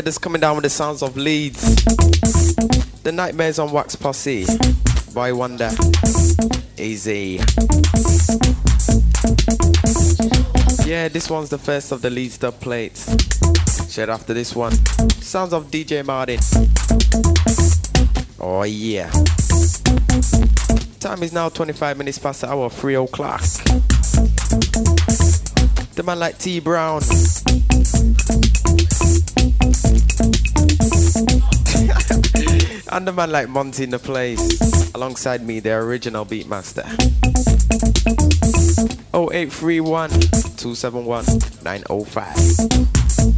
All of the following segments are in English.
that's coming down with the sounds of Leeds. The Nightmares on Wax Posse. Boy Wonder. Easy. Yeah, this one's the first of the Leeds dub plates. Straight after this one, sounds of DJ Martin. Oh yeah. Time is now 25 minutes past the hour, 3 o'clock. The man like T Brown. And the man like Monty in the place. Alongside me, the original Beatmaster. 0831 271 905.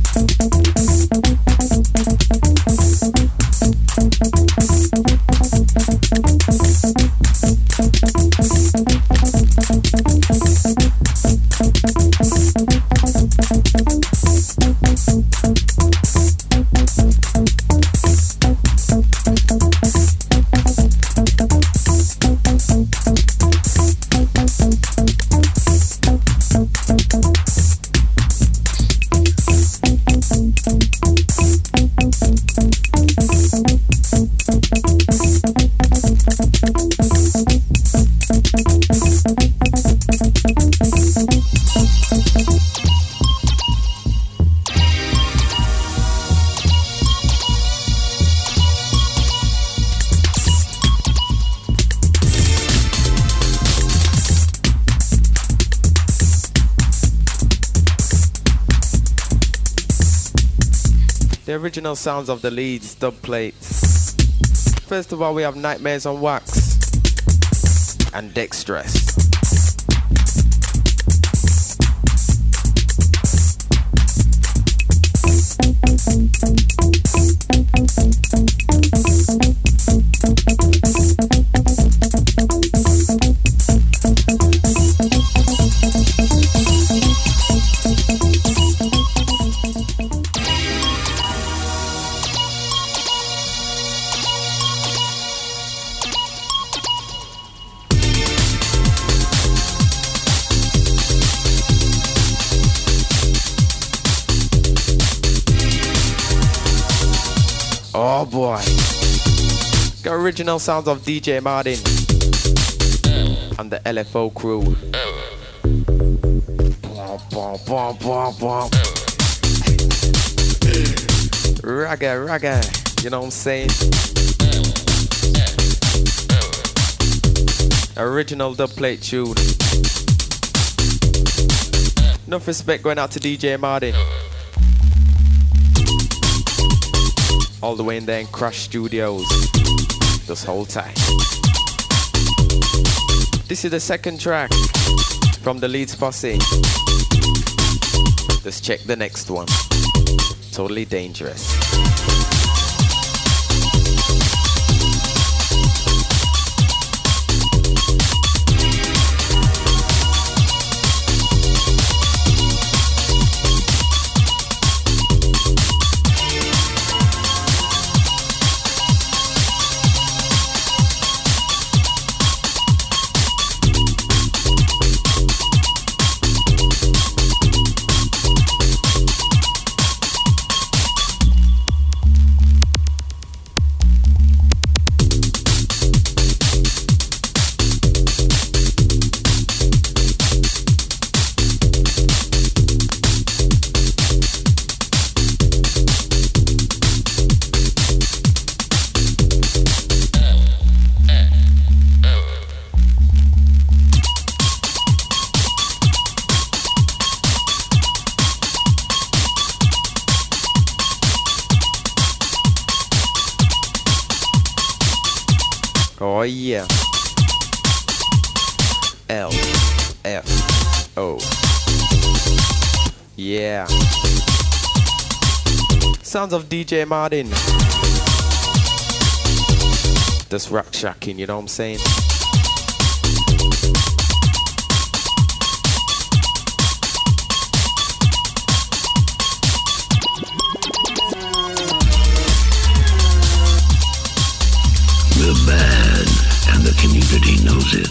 The original sounds of the Leeds dub plates. First of all, we have Nightmares on Wax and Dextress. Oh boy. The original sounds of DJ Martin and the LFO crew. Ragga, you know what I'm saying? Original dubplate tune. Enough respect going out to DJ Martin. All the way in there in Crash Studios. Just hold tight. This is the second track from the Leeds Posse. Just check the next one. Totally Dangerous. Oh yeah. LFO. Yeah. Sounds of DJ Martin. Just rock shacking, you know what I'm saying? The band and the community knows it.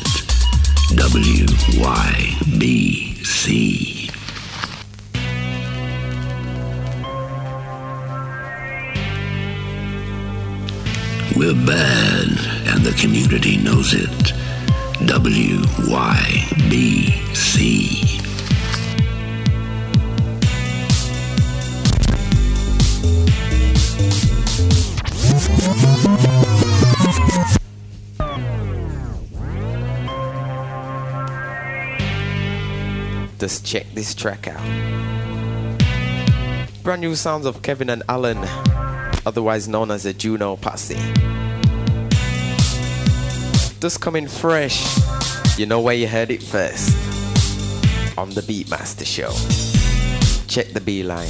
WYBC. We're bad, and the community knows it. WYBC. Just check this track out. Brand new sounds of Kevin and Alan, otherwise known as the Juno Posse. Just coming fresh. You know where you heard it first. On the Beatmaster Show. Check the B line.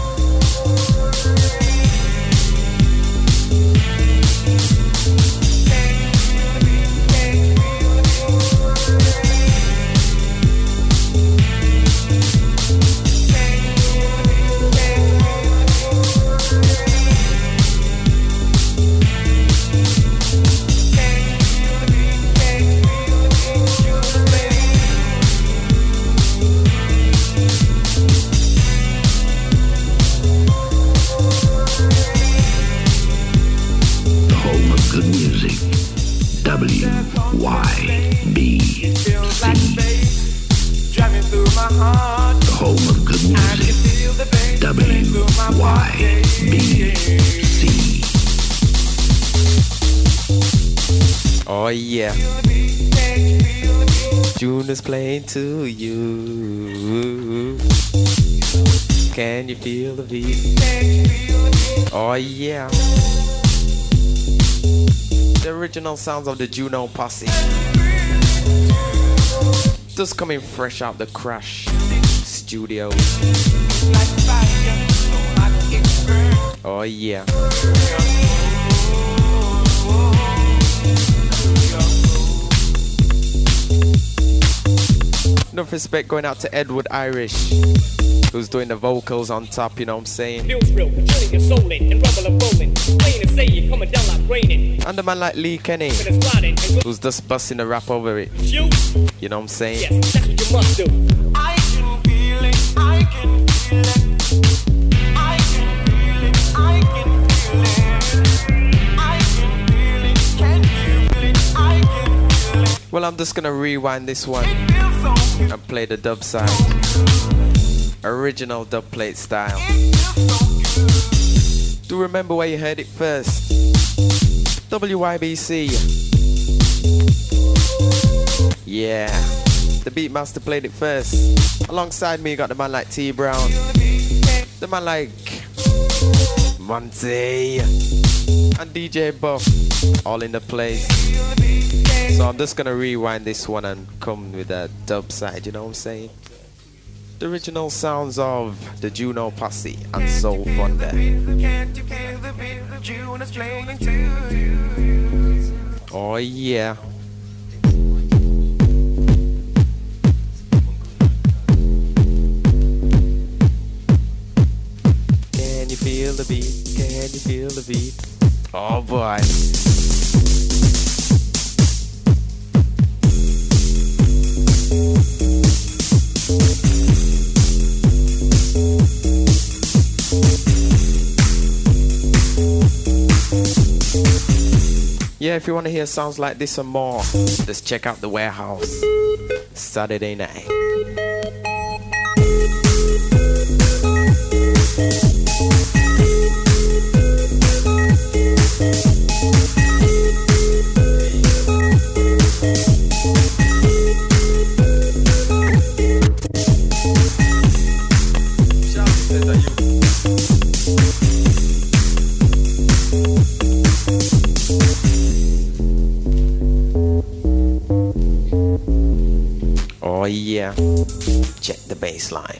Oh yeah, June is playing to you. Can you feel the beat? Oh yeah, the original sounds of the Juno Posse. Just coming fresh out the Crash Studios. Oh yeah. Enough respect going out to Edward Irish, who's doing the vocals on top, you know what I'm saying? And a man like Lee Kenny, who's just busting the rap over it. You know what I'm saying? Yes, that's what you must do. I can feel it, I can feel it. I can feel it, I can feel it. I can feel it, can you feel it? I can feel it. Well, I'm just gonna rewind this one and play the dub side. Original dub plate style. Do remember where you heard it first. WYBC. Yeah. The Beatmaster played it first. Alongside me you got the man like T Brown. The man like Monty. And DJ Buff. All in the place. So I'm just gonna rewind this one and come with a dub side, you know what I'm saying? The original sounds of the Juno Posse and Soul Thunder. Oh yeah. Can you feel the beat? Can you feel the beat? Oh boy. Yeah, if you want to hear sounds like this and more, just check out The Warehouse Saturday night. Oh yeah, check the bass line.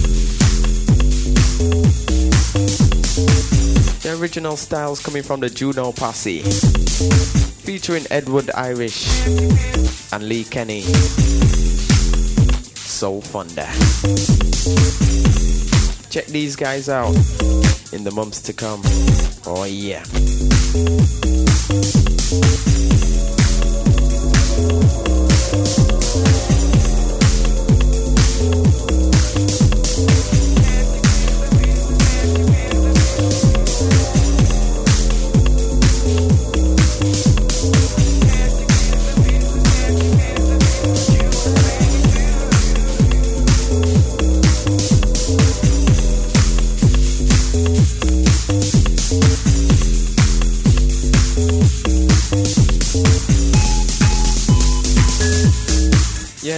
The original styles coming from the Juno Posse, featuring Edward Irish and Lee Kenny. Soul Thunder. Check these guys out in the months to come. Oh yeah.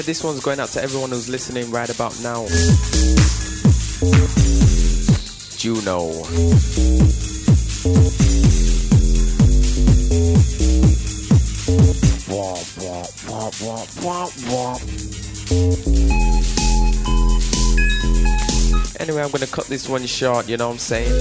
this one's going out to everyone who's listening right about now. Juno. Anyway, I'm gonna cut this one short, you know what I'm saying?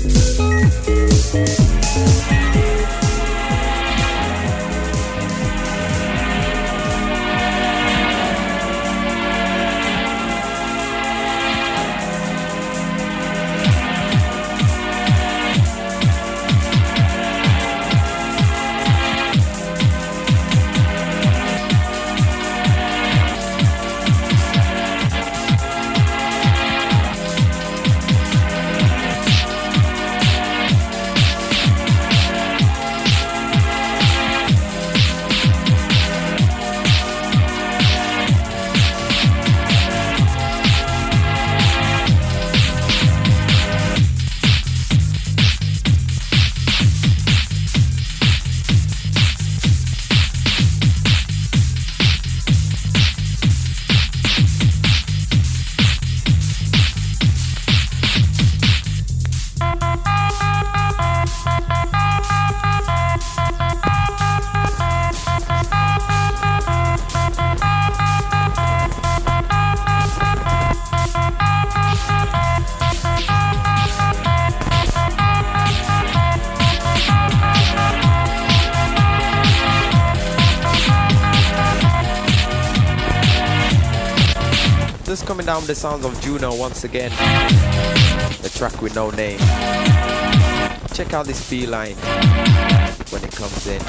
Coming down with the sounds of Juno once again. The track with no name. Check out this feline when it comes in.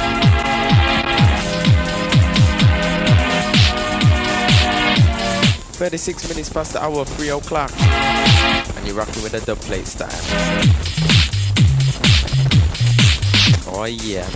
36 minutes past the hour, 3 o'clock. And you're rocking with the dub plate style. Oh yeah.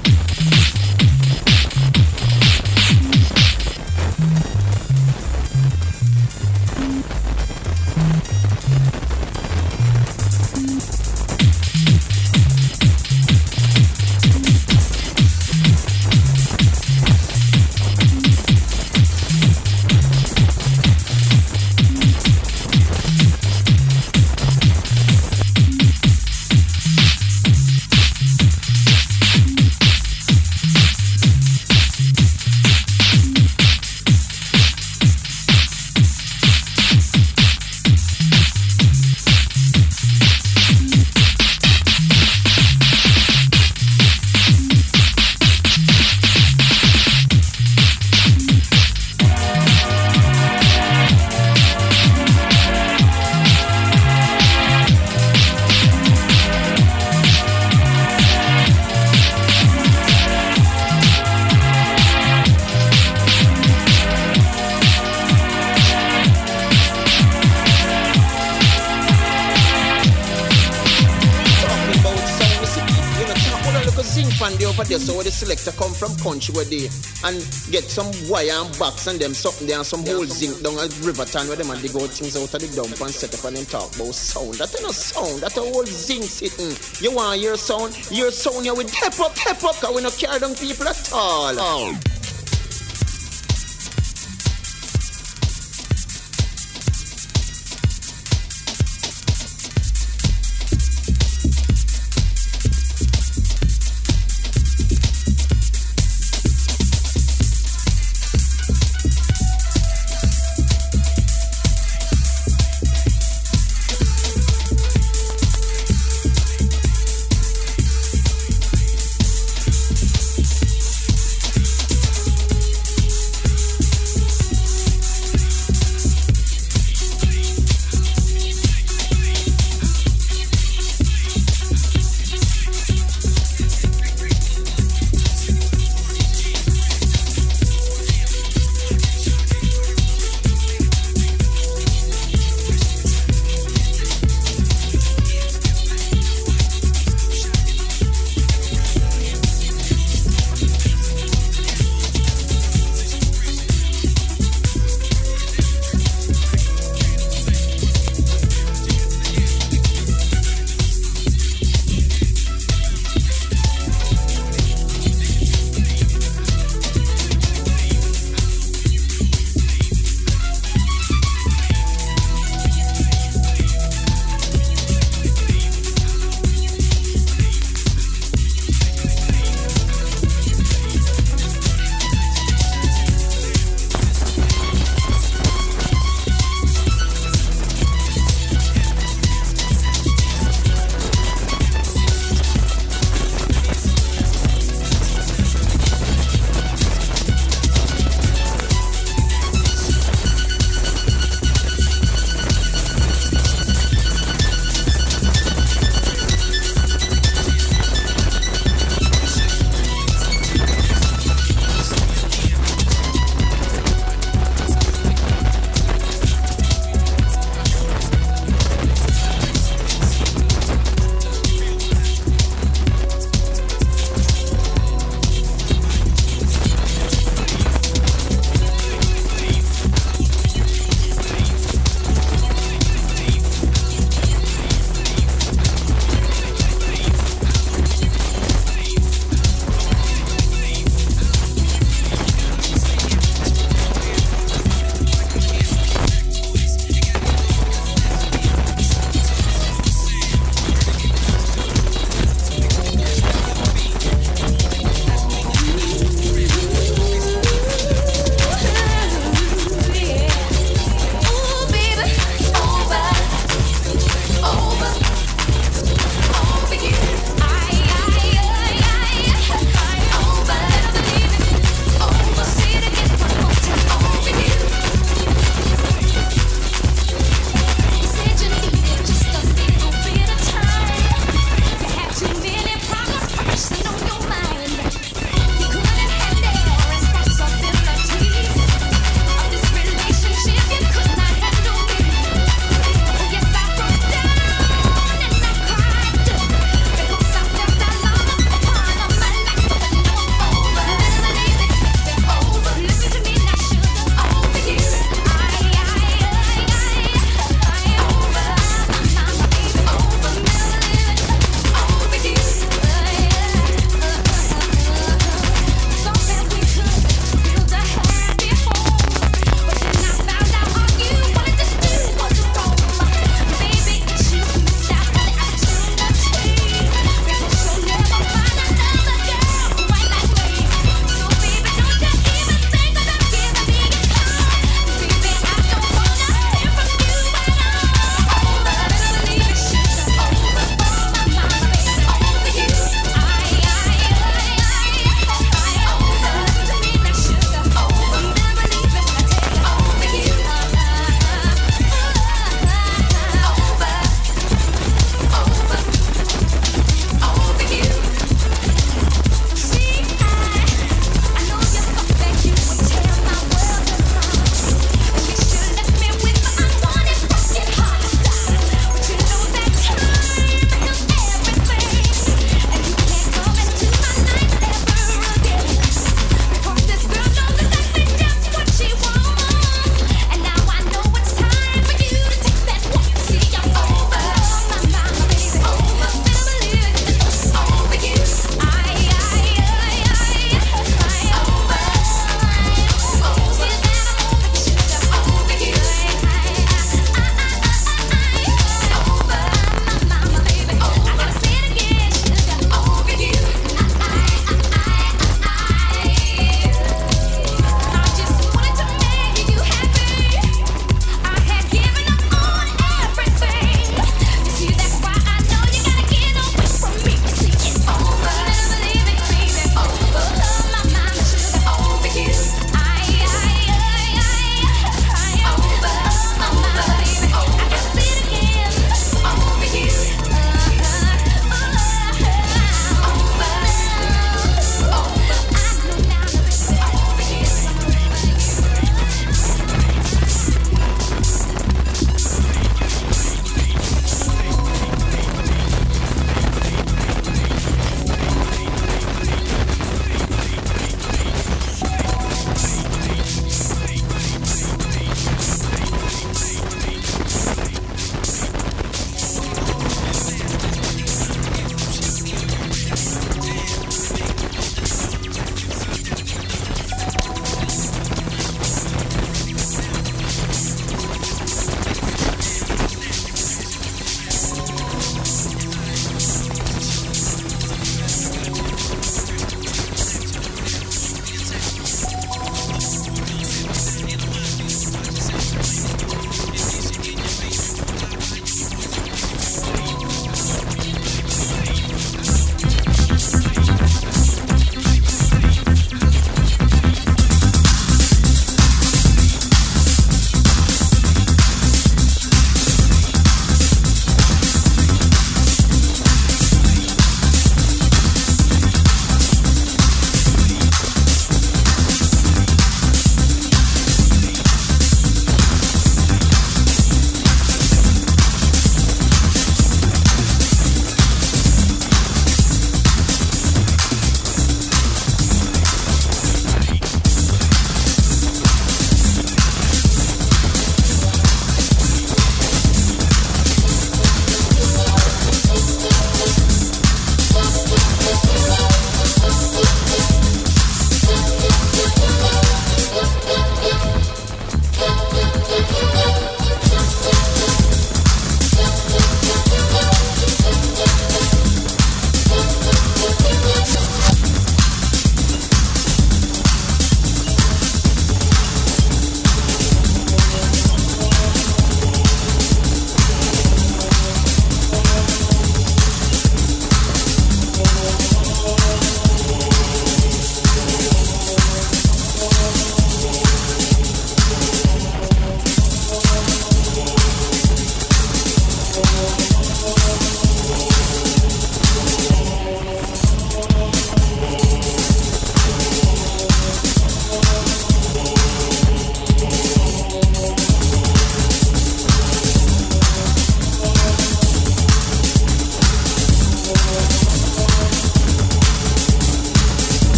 So the selector come from country where they and get some wire and box and them something there and some whole zinc down at Riverton where them and they go things out of the dump and set up and then talk about sound. That ain't no sound, that a whole zinc sitting. You want your sound you with tap up, cause we no carry down people at all. Oh.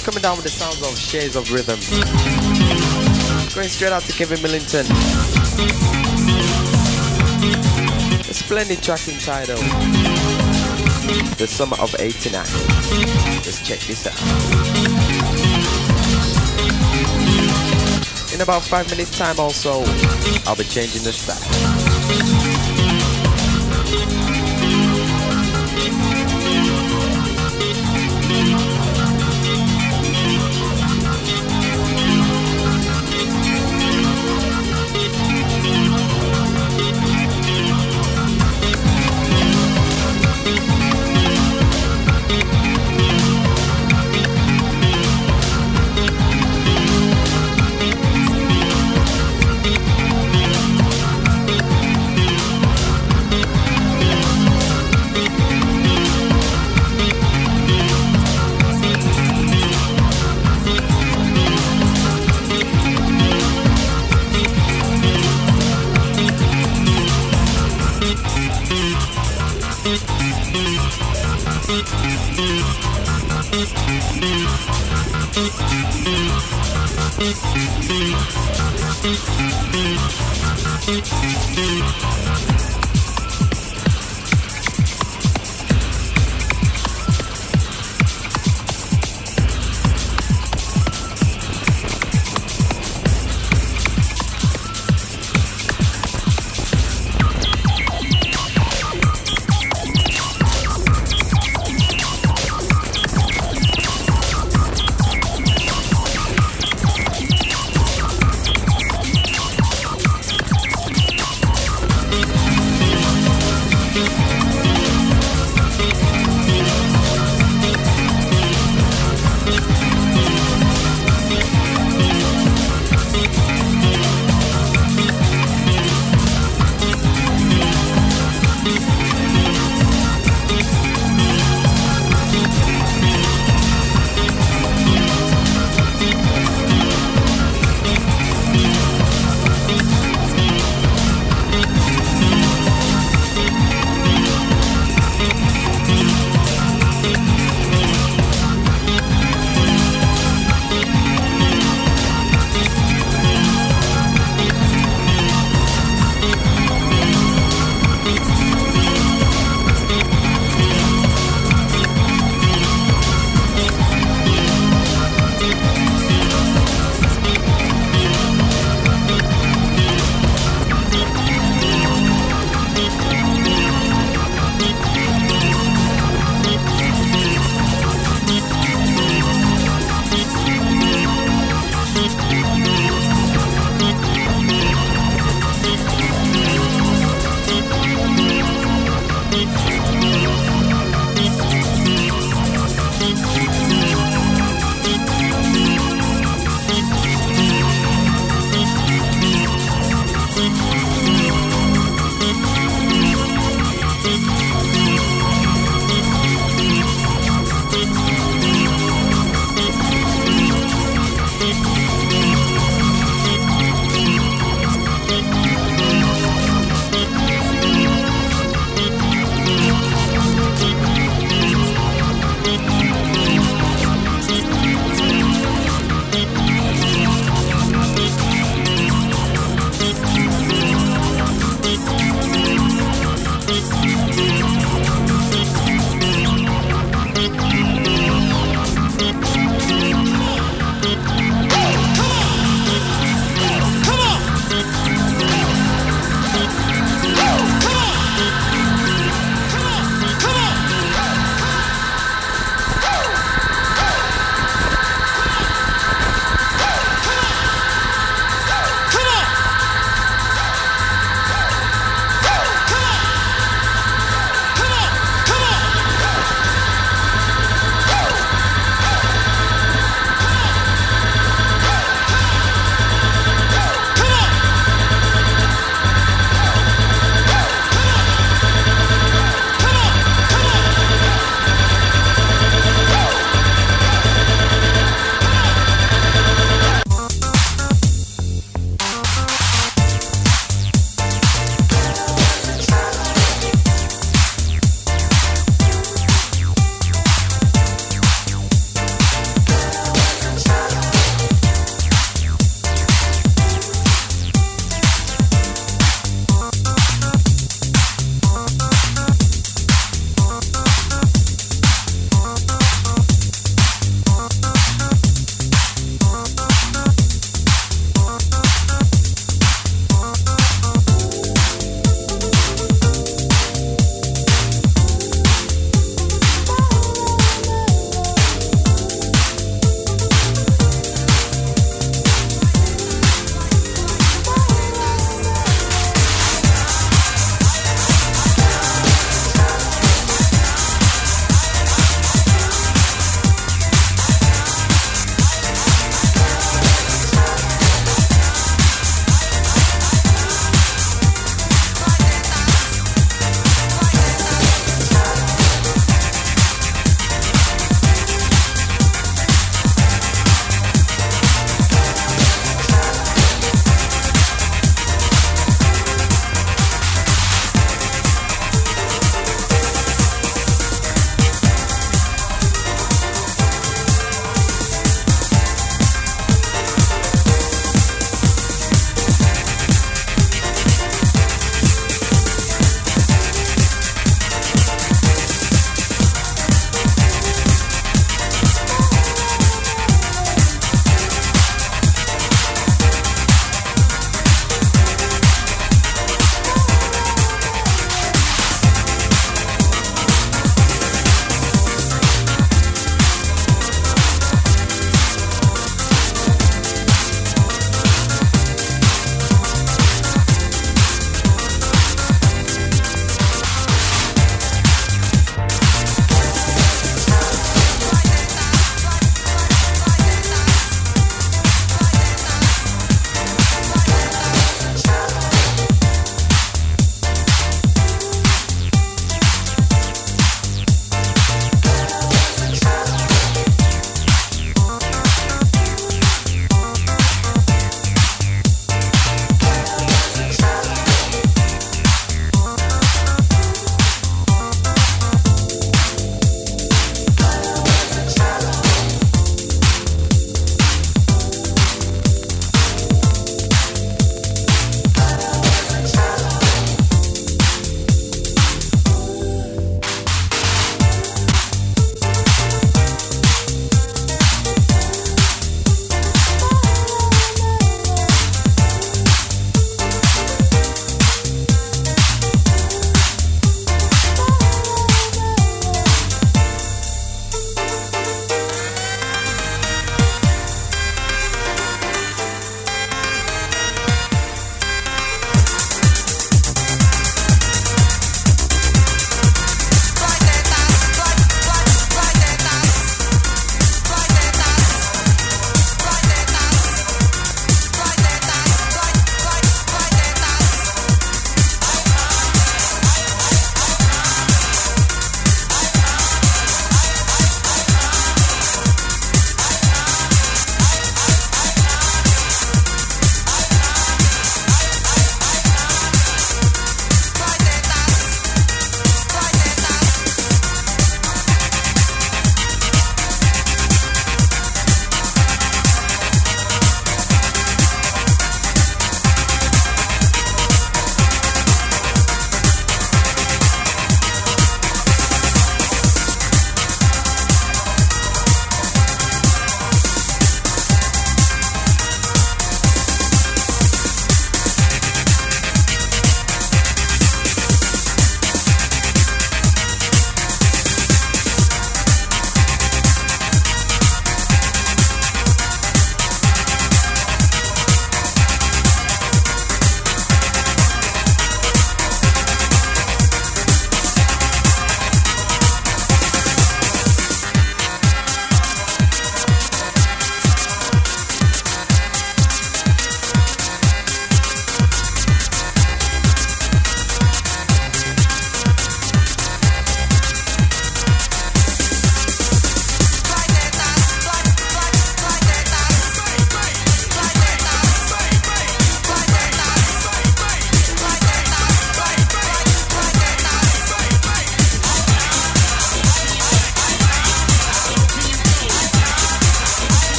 Just coming down with the sounds of Shades of Rhythm. Going straight out to Kevin Millington. A splendid track entitled The Summer of '89. Let's check this out. In about 5 minutes time also, I'll be changing the style.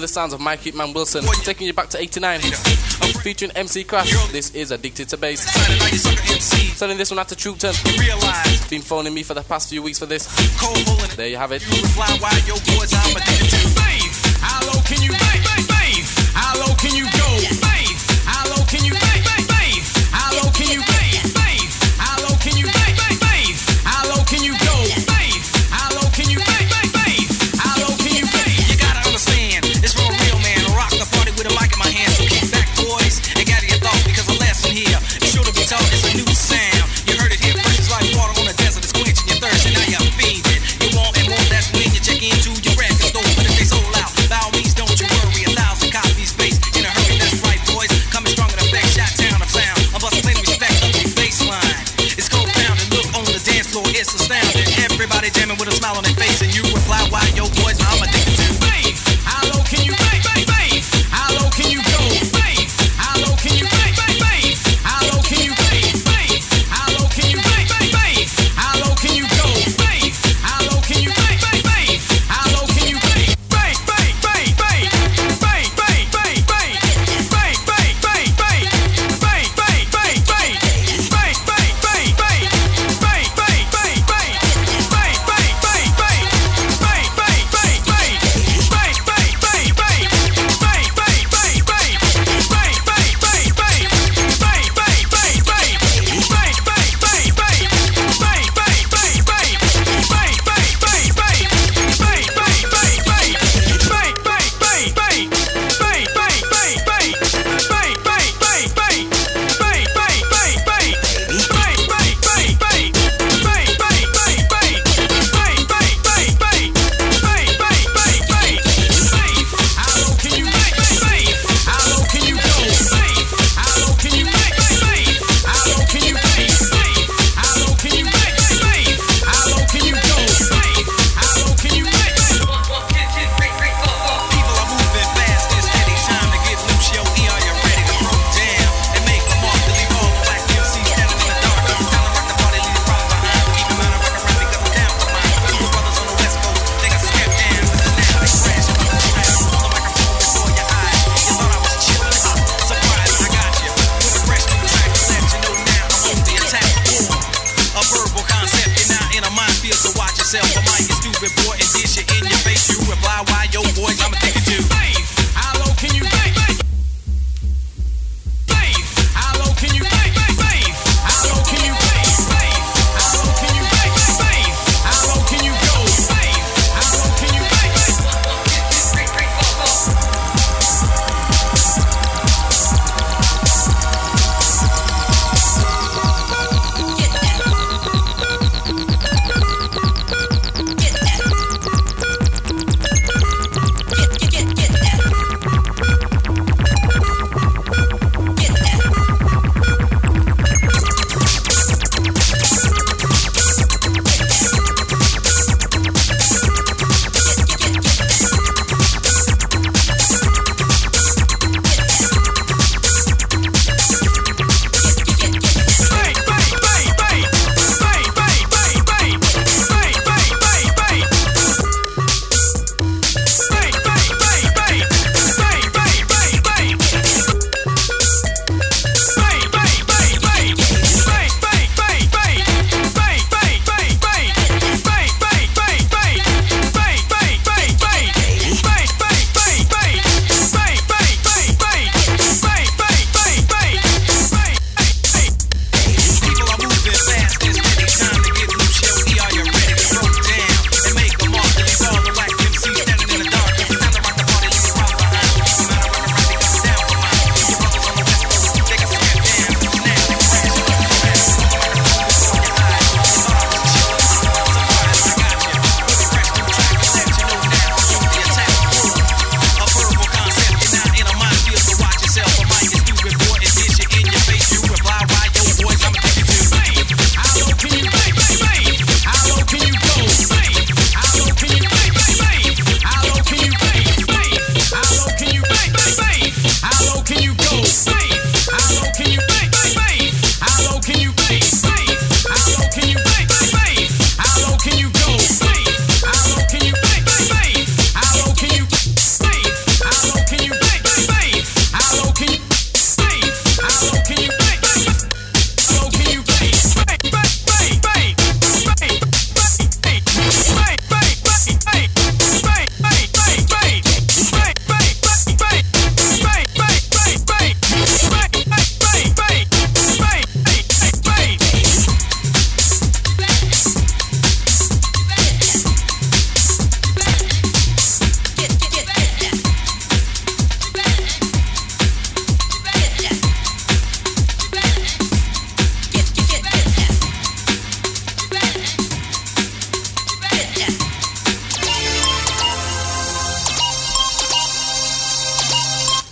the sounds of Mike Hitman Wilson, taking you back to 89. Featuring MC Crash, this is Addicted to Bass. Sending this one out to Troopton. Been phoning me for the past few weeks for this. There you have it. How low can you babe? How low can you go? Babe, how low can you babe? How low can you babe? How low can you babe? How low can you go? Babe, how low can you babe? How low can you babe? You gotta understand, it's for a real man. I rock the party with a mic in my hand, so kick back, boys, and gather your thoughts because the lesson here is sure to be taught. It's a new sound. You heard it here first. It's like water on the desert. It's quenching your thirst, and now you're feeding. You want and more. That's when you check into your record store. But if they sold out, by all means, don't you worry. 1,000 copies based in a hurry. That's right, boys. Coming strong in effect. Shot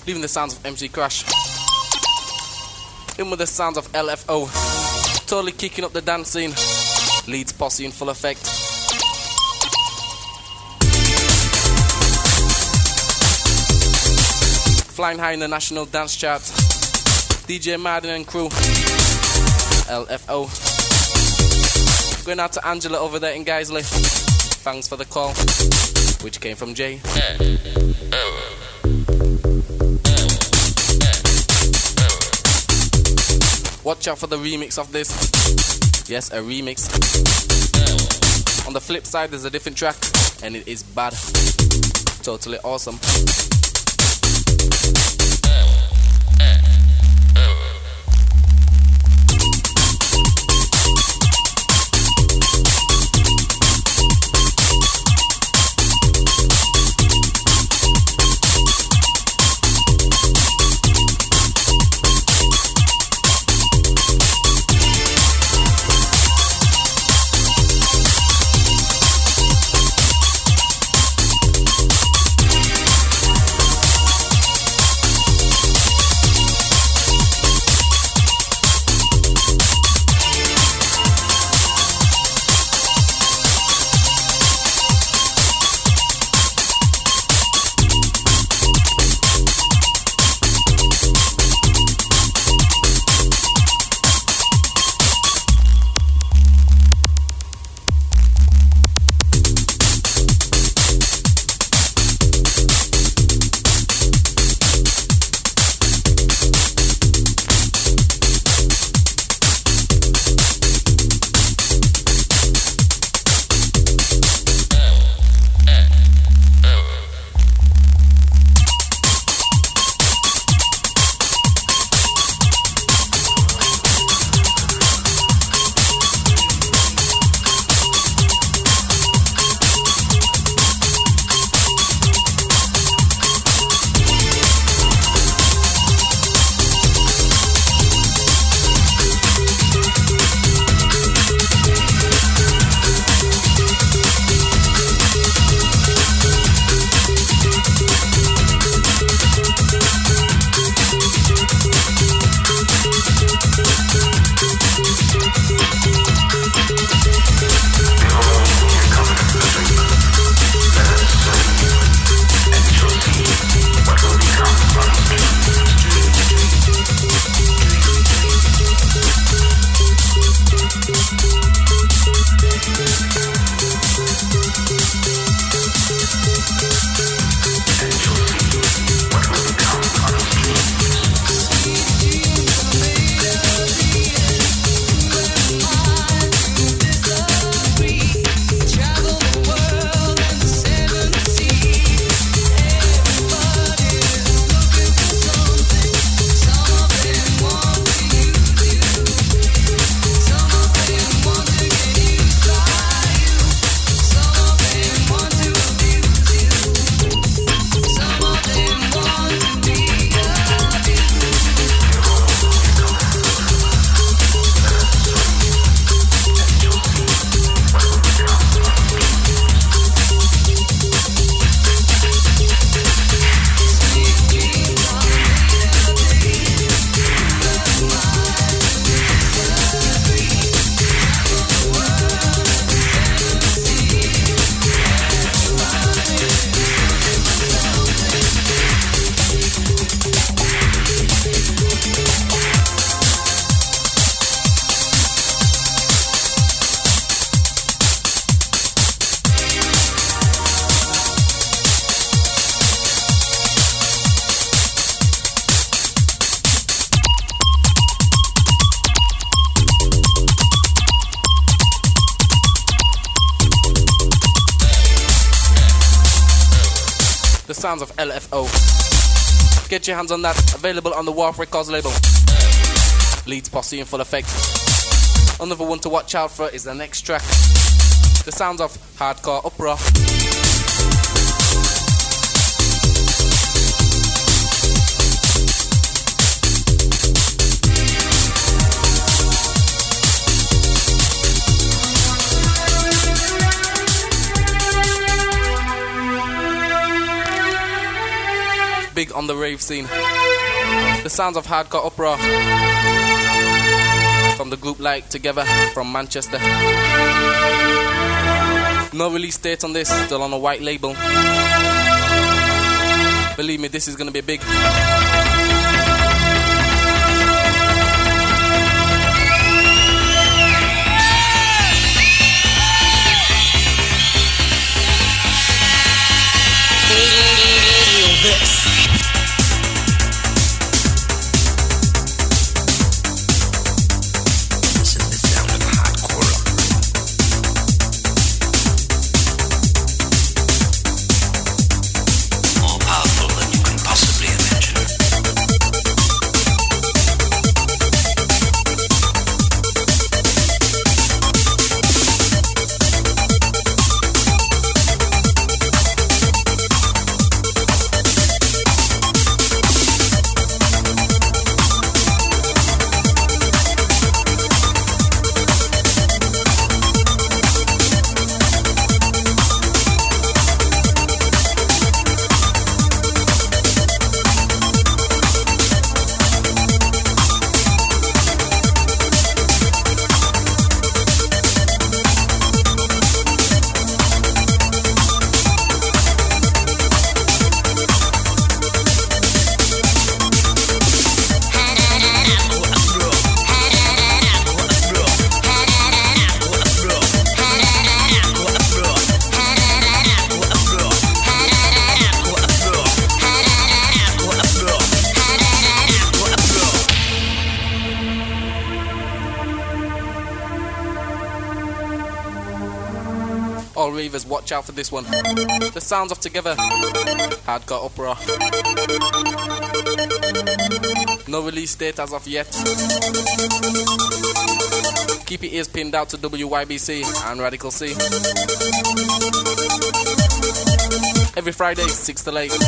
Leaving the sounds of MC Crash. In with the sounds of LFO. Totally kicking up the dance scene. Leeds Posse in full effect. Flying high in the national dance charts. DJ Madden and crew. LFO. Going out to Angela over there in Guiseley. Thanks for the call. Which came from Jay. Watch out for the remix of this. Yes, a remix. On the flip side, there's a different track, and it is bad. Totally awesome. Sounds of LFO. Get your hands on that. Available on the Wharf Records label. Leeds Posse in full effect. Another one to watch out for is the next track. The sounds of Hardcore Uproar. big on the rave scene. The sounds of hardcore uproar from the group Like Together from Manchester. No release date on this, still on a white label. Believe me, this is gonna be big. This. All ravers, watch out for this one. The sounds of Together, hardcore uproar. No release date as of yet. Keep your ears pinned out to WYBC and Radical C. Every Friday, 6 to 8.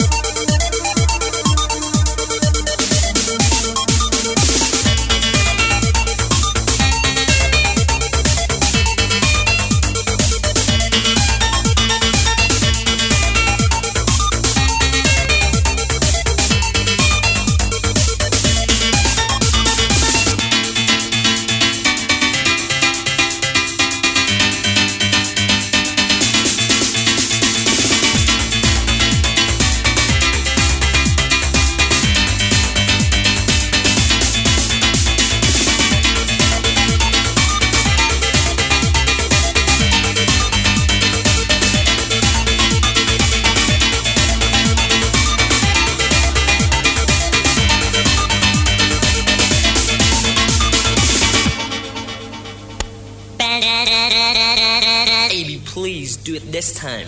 AB, please do it this time.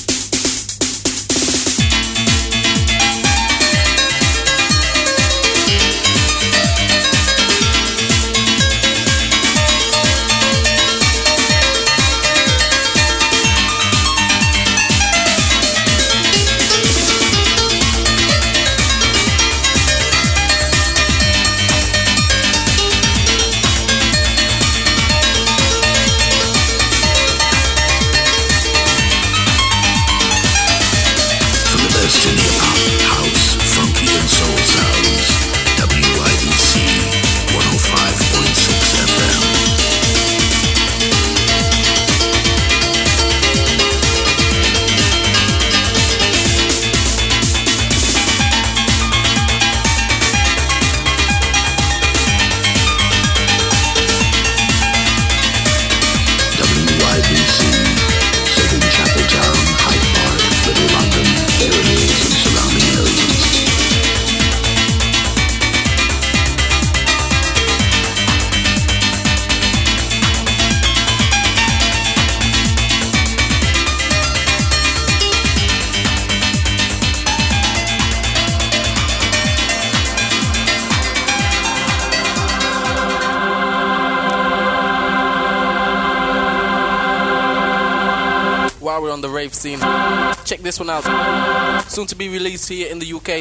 While we're on the rave scene, check this one out. Soon to be released here in the UK.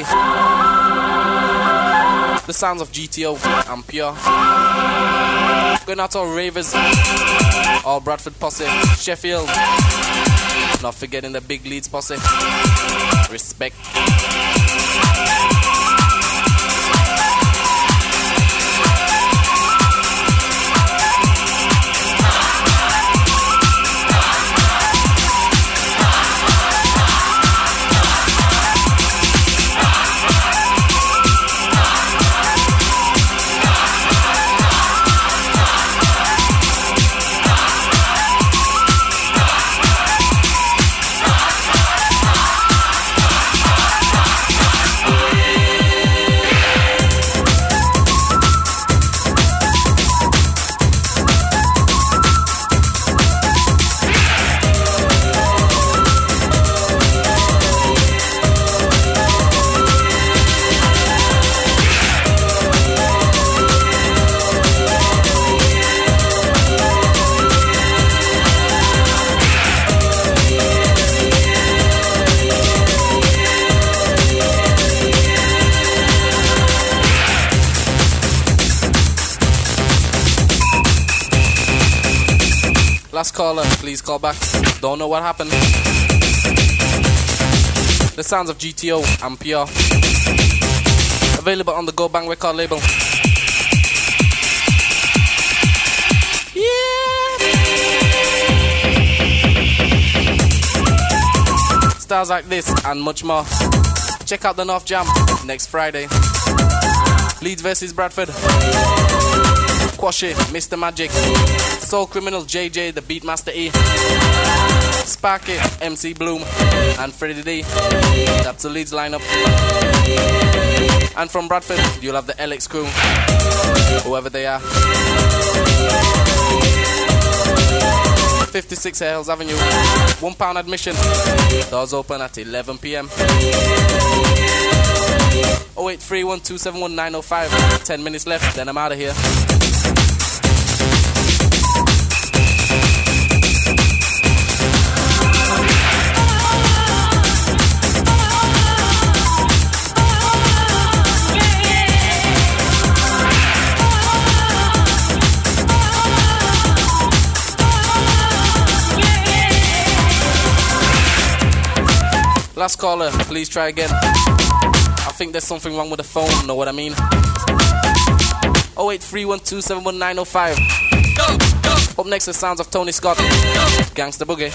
The sounds of GTO and Pure. Going out to all ravers, all Bradford posse, Sheffield, Not forgetting the big Leeds posse. Respect. Last caller, please call back. Don't know what happened. The sounds of GTO and PR. Available on the Go Bang record label. Yeah. Stars like this and much more. Check out the North Jam next Friday. Leeds versus Bradford. Quashi, Mr. Magic, Soul Criminal, JJ, the Beatmaster E, Sparky, MC Bloom, and Freddie D. That's the Leeds lineup. And from Bradford, you'll have the LX crew, whoever they are. 56 Hills Avenue, £1 admission. Doors open at 11 p.m. 0831271905. 10 minutes left, then I'm out of here. Last caller, please try again. I think there's something wrong with the phone, know what I mean? 0831271905. Up next, the sounds of Tony Scott, Gangsta Boogie.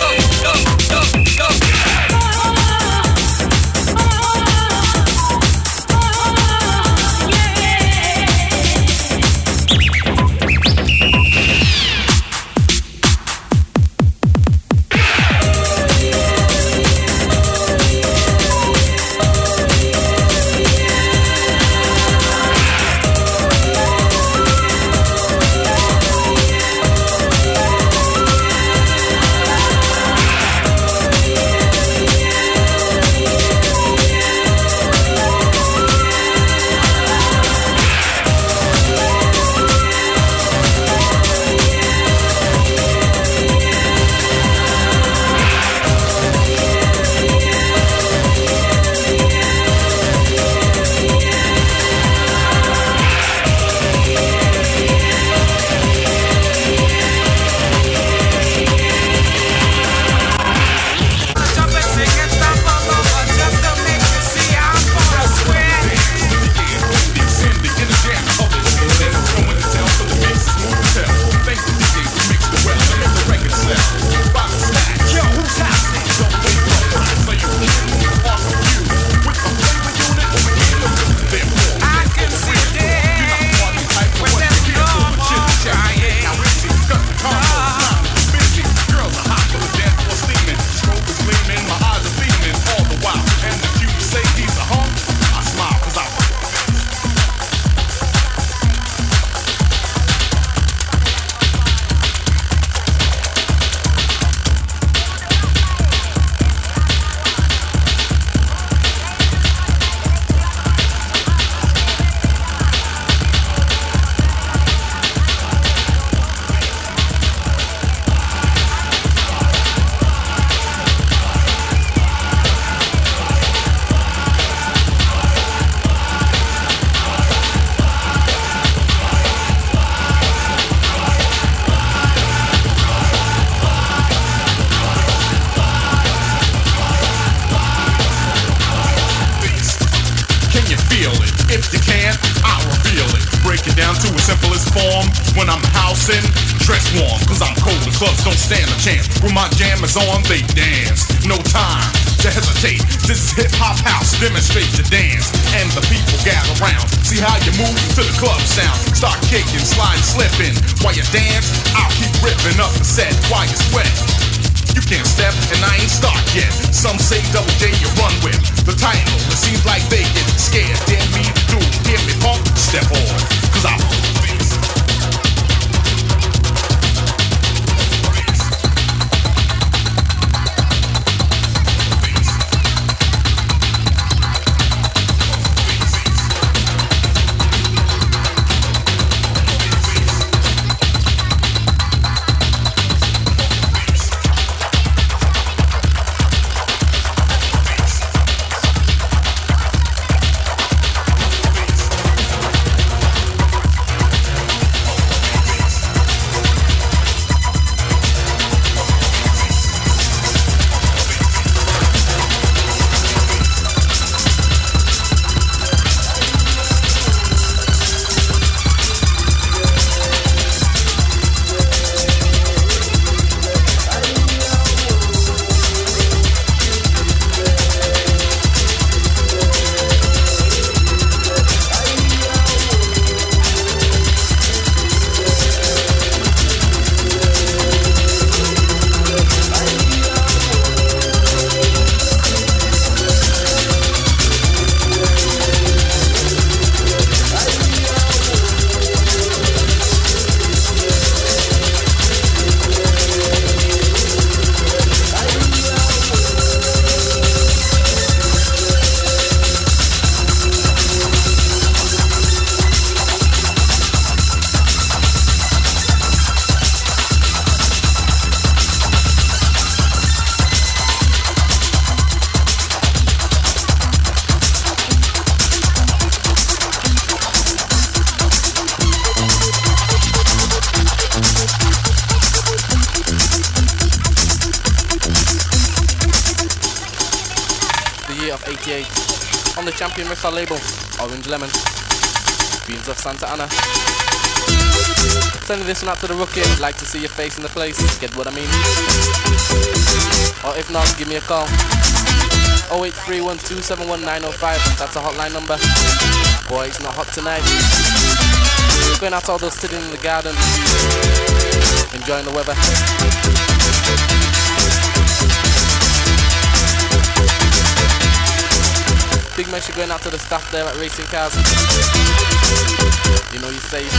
If you can, I'll reveal it. Break it down to its simplest form. When I'm housing, dress warm, cause I'm cold. The clubs don't stand a chance. When my jam is on, they dance. No time to hesitate. This is hip-hop house. Demonstrate your dance. And the people gather round. See how you move to the club sound. Start kicking, sliding, slipping. While you dance, I'll keep ripping up the set while you sweat. You can't step, and I ain't start yet. Some say Double J you run with the title. It seems like they get scared. Dare me to do, hear me pump, step on. Cause I'm on the Champion Mixer label, Orange Lemon, Beans of Santa Ana. Sending this one out to the rookie. Like to see your face in the place, get what I mean? Or if not, give me a call. 0831271905. That's a hotline number. Boy, it's not hot tonight. Going out to all those sitting in the garden, enjoying the weather. Big mention going out to the staff there at Racing Cars. You know you're safe.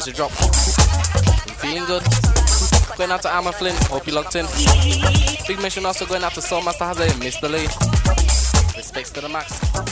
the drop. I'm feeling good. Going out to Armour Flynn, hope you locked in. Big mission also going out to Soul Master Hazard and Mr. Lee. Respects to the max.